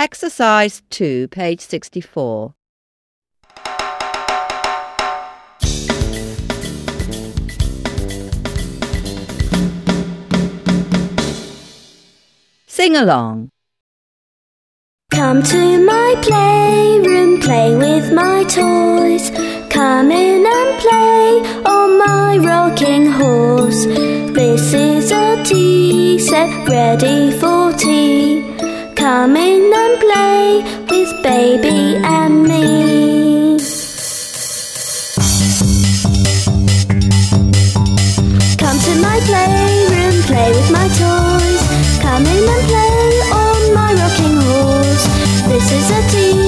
Exercise 2, page 64. Sing along. Come to my playroom, play with my toys. Come in and play on my rocking horse. This is a tea set ready for tea. Come in and play with baby and me. Come to my playroom, play with my toys. Come in and play on my rocking horse. This is a tea